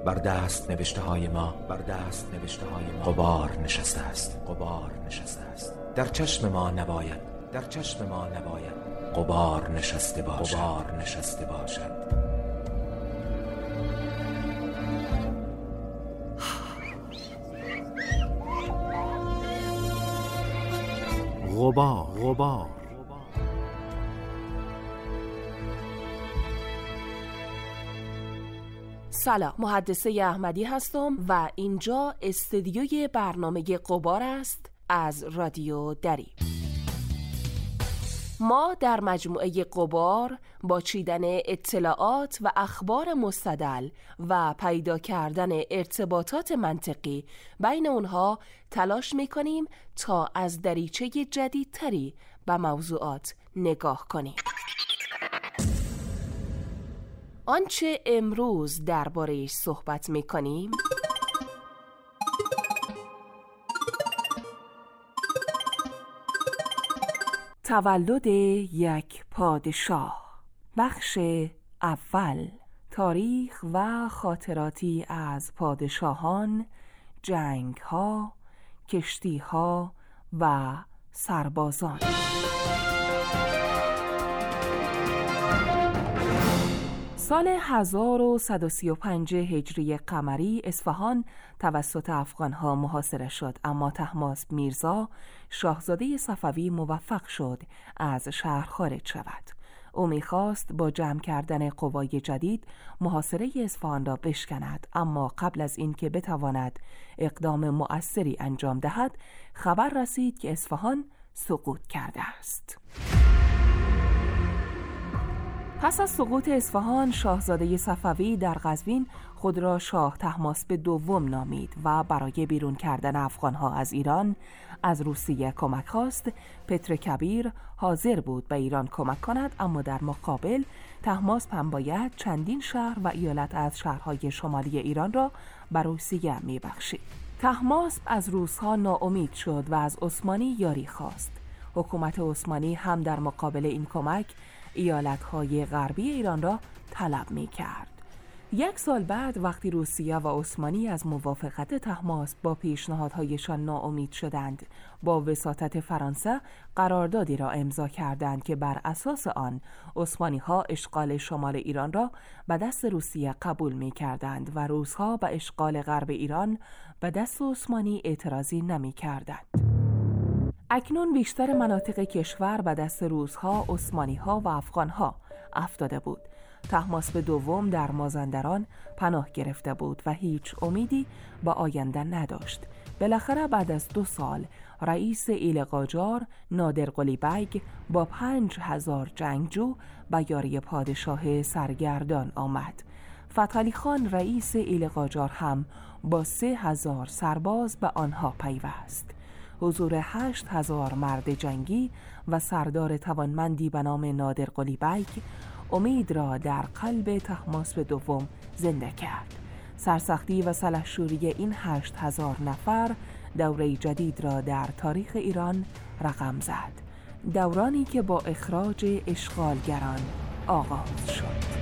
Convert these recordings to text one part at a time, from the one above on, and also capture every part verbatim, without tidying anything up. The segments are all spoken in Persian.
بر دست نوشته های ما بر دست نوشته های ما غبار نشسته است غبار نشسته است در چشم ما نباید در چشم ما نباید غبار نشسته باشد غبار نشسته باشد غبار غبار سلام، محدثه احمدی هستم و اینجا استدیوی برنامه غبار است از رادیو دری. ما در مجموعه غبار با چیدن اطلاعات و اخبار مستدل و پیدا کردن ارتباطات منطقی بین اونها تلاش میکنیم تا از دریچه جدیدتری به موضوعات نگاه کنیم. آنچه امروز درباره‌اش صحبت میکنیم تولد یک پادشاه. بخش اول، تاریخ و خاطراتی از پادشاهان، جنگ‌ها، کشتی‌ها و سربازان. سال هزار و صد و سی و پنج هجری قمری اصفهان توسط افغانها محاصره شد، اما طهماسب میرزا شاهزاده صفوی موفق شد از شهر خارج شود. او می‌خواست با جمع کردن قوای جدید محاصره اصفهان را بشکند، اما قبل از اینکه بتواند اقدام مؤثری انجام دهد خبر رسید که اصفهان سقوط کرده است. پس از سقوط اصفهان شاهزاده صفوی در قزوین خود را شاه طهماسب دوم نامید و برای بیرون کردن افغانها از ایران از روسیه کمک خواست. پتر کبیر حاضر بود به ایران کمک کند، اما در مقابل طهماسب هم باید چندین شهر و ایالت از شهرهای شمالی ایران را به روسیه میبخشید. طهماسب از روسها ناامید شد و از عثمانی یاری خواست. حکومت عثمانی هم در مقابل این کمک ایالت‌های غربی ایران را طلب می‌کرد. یک سال بعد وقتی روسیه و عثمانی از موافقت طهماسب با پیشنهادهایشان ناامید شدند، با وساطت فرانسه قراردادی را امضا کردند که بر اساس آن عثمانی‌ها اشغال شمال ایران را به دست روسیه قبول می‌کردند و روس‌ها به اشغال غرب ایران به دست عثمانی اعتراضی نمی‌کردند. اکنون بیشتر مناطق کشور به دست روس‌ها، عثمانی‌ها و افغان‌ها افتاده بود. طهماسب دوم در مازندران پناه گرفته بود و هیچ امیدی به آینده نداشت. بالاخره بعد از دو سال رئیس ایل قاجار نادر قلی بیگ با پنج هزار جنگجو به یاری پادشاه سرگردان آمد. فتحعلی خان رئیس ایل قاجار هم با سه هزار سرباز به آنها پیوست. حضور هشت هزار مرد جنگی و سردار توانمندی به نام نادر قلی بیگ امید را در قلب طهماسب دوم زنده کرد. سرسختی و سلحشوری این هشت هزار نفر دوره جدید را در تاریخ ایران رقم زد، دورانی که با اخراج اشغالگران آغاز شد.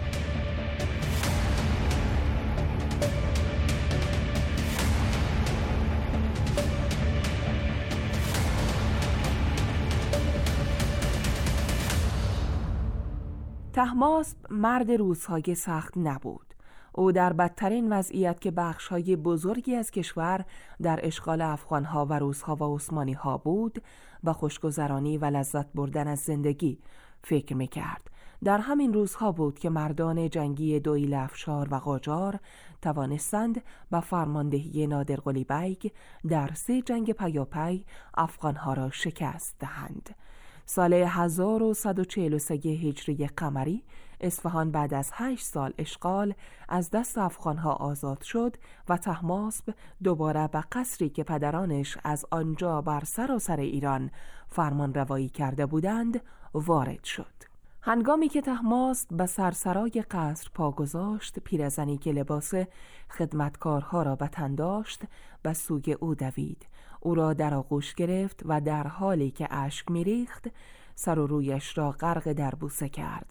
طهماسب مرد روزهای سخت نبود. او در بدترین وضعیت که بخش‌های بزرگی از کشور در اشغال افغان‌ها و روس‌ها و عثمانی‌ها بود، به خوشگذرانی و لذت بردن از زندگی فکر می‌کرد. در همین روزها بود که مردان جنگی دوئیل افشار و قاجار توانستند به فرماندهی نادر قلی بیگ در سه جنگ پیاپی افغان‌ها را شکست دهند. سال هزار و صد و چهل و سه هجری قمری اصفهان بعد از هشت سال اشغال از دست افغانها آزاد شد و طهماسب دوباره به قصری که پدرانش از آنجا بر سراسر ایران فرمان روایی کرده بودند وارد شد. هنگامی که طهماسب به سرسرای قصر پا گذاشت، پیرزنی که لباس خدمتکارها را به تن داشت به سوی او دوید. او را در آغوش گرفت و در حالی که اشک می‌ریخت سر و رویش را غرق در بوسه کرد.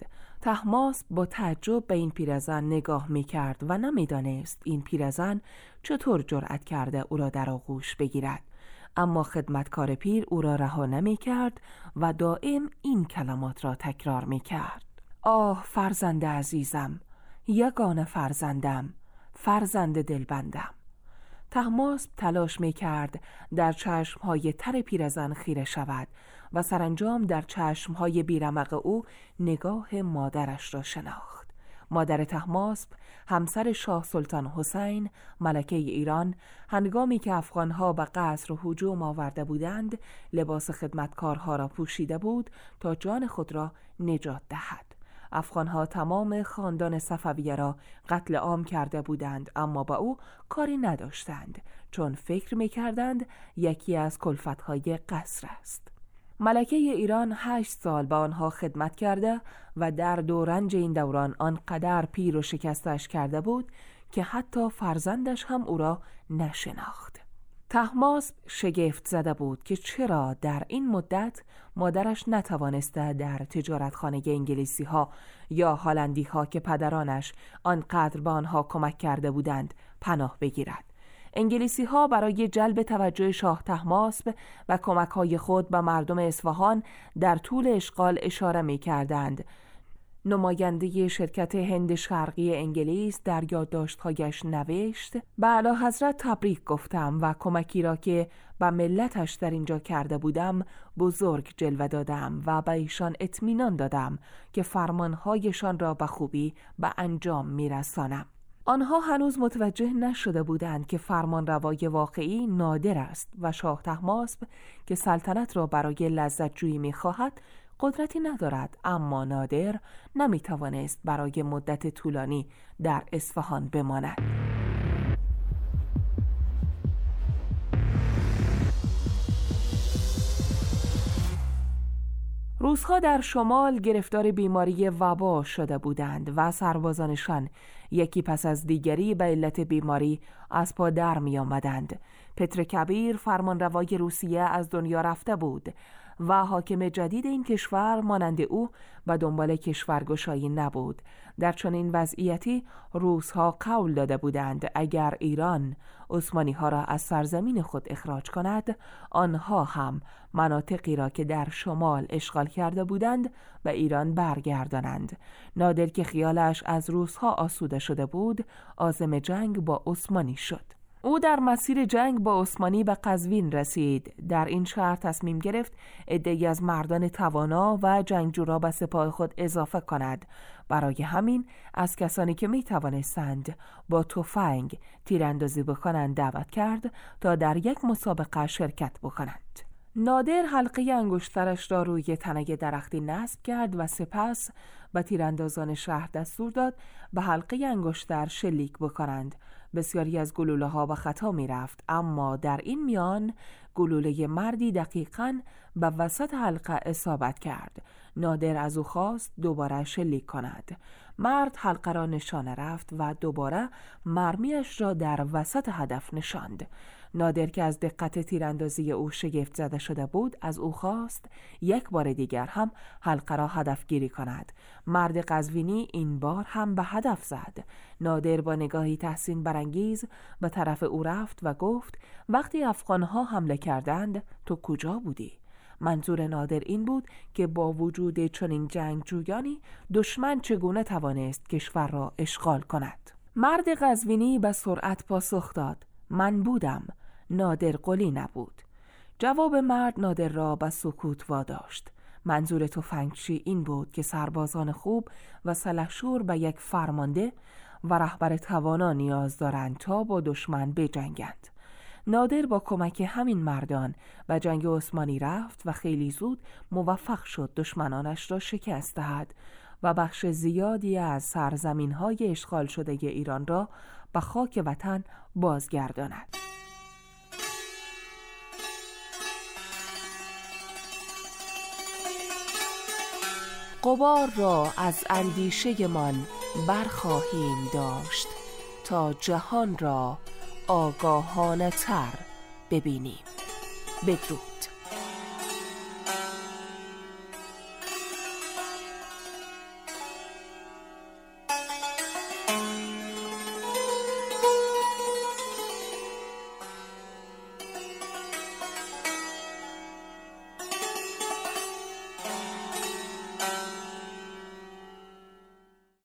طهماسپ با تعجب به این پیرزن نگاه می‌کرد و نمی‌دانست این پیرزن چطور جرأت کرده او را در آغوش بگیرد. اما خدمتکار پیر او را رها نمی‌کرد و دائم این کلمات را تکرار می‌کرد: آه فرزند عزیزم، یگانه فرزندم، فرزند دلبندم. طهماسپ تلاش می‌کرد در چشم‌های تر پیرزن خیره شود و سرانجام در چشم‌های بیرمق او نگاه مادرش را شناخت. مادر طهماسپ، همسر شاه سلطان حسین ملکه ایران، هنگامی که افغان‌ها به قصر هجوم آورده بودند، لباس خدمتکارها را پوشیده بود تا جان خود را نجات دهد. افغان‌ها تمام خاندان صفویه را قتل عام کرده بودند، اما با او کاری نداشتند، چون فکر می‌کردند یکی از کلفت‌های قصر است. ملکه ایران هشت سال با آنها خدمت کرده و درد و رنج این دوران آنقدر پیر و شکستش کرده بود که حتی فرزندش هم او را نشناخت. طهماسپ شگفت زده بود که چرا در این مدت مادرش نتوانسته در تجارتخانه انگلیسی ها یا هلندی ها که پدرانش آنقدر به آنها کمک کرده بودند پناه بگیرد. انگلیسی ها برای جلب توجه شاه طهماسپ و کمک های خود به مردم اصفهان در طول اشغال اشاره می کردند. نماینده شرکت هند شرقی انگلیس در یادداشت‌هایش نوشت: به اعلیحضرت تبریک گفتم و کمکی را که به ملتش در اینجا کرده بودم بزرگ جلوه دادم و به ایشان اطمینان دادم که فرمانهایشان را به خوبی به انجام میرسانم. آنها هنوز متوجه نشده بودند که فرمانروای واقعی نادر است و شاه طهماسپ که سلطنت را برای لذت جویی می‌خواهد قدرتی ندارد، اما نادر نمی‌توانست برای مدت طولانی در اصفهان بماند. روس‌ها در شمال گرفتار بیماری وبا شده بودند و سربازانشان یکی پس از دیگری به علت بیماری از پا در می آمدند. پتر کبیر فرمانروای روسیه از دنیا رفته بود و حاکم جدید این کشور مانند او به دنبال کشورگشایی نبود. در چنین وضعیتی روس‌ها قول داده بودند اگر ایران عثمانی‌ها را از سرزمین خود اخراج کند، آنها هم مناطقی را که در شمال اشغال کرده بودند به ایران برگردانند. نادر که خیالش از روس‌ها آسوده شده بود، عازم جنگ با عثمانی شد. او در مسیر جنگ با عثمانی به قزوین رسید. در این شهر تصمیم گرفت عده‌ای از مردان توانا و جنگجو را به سپاه خود اضافه کند. برای همین از کسانی که می توانستند با تفنگ تیراندازی بکنند دعوت کرد تا در یک مسابقه شرکت بکنند. نادر حلقه انگشترش را روی تنه درختی نصب کرد و سپس به تیراندازان شهر دستور داد به حلقه انگشتر شلیک بکنند. بسیاری از گلوله ها به خطا می رفت، اما در این میان گلوله مردی دقیقاً به وسط حلقه اصابت کرد. نادر از او خواست دوباره شلیک کند. مرد حلقه را نشانه رفت و دوباره مرمیش را در وسط هدف نشاند. نادر که از دقت تیراندازی او شگفت زده شده بود از او خواست یک بار دیگر هم حلقه را هدف گیری کند. مرد قزوینی این بار هم به هدف زد. نادر با نگاهی تحسین برانگیز به طرف او رفت و گفت: وقتی افغانها حمله کردند تو کجا بودی؟ منظور نادر این بود که با وجود چنین جنگجویانی دشمن چگونه توانست کشور را اشغال کند. مرد قزوینی به سرعت پاسخ داد: من بودم. نادر قلی نبود. جواب مرد نادر را به سکوت واداشت. منظور تفنگچی این بود که سربازان خوب و سلحشور به یک فرمانده و رهبر توانا نیاز دارند تا با دشمن بجنگند. نادر با کمک همین مردان به جنگ عثمانی رفت و خیلی زود موفق شد دشمنانش را شکست دهد و بخش زیادی از سرزمین‌های اشغال شده ایران را به خاک وطن بازگرداند. غبار را از اندیشه من برخواهیم داشت تا جهان را آگاهانه تر ببینیم. بدرود.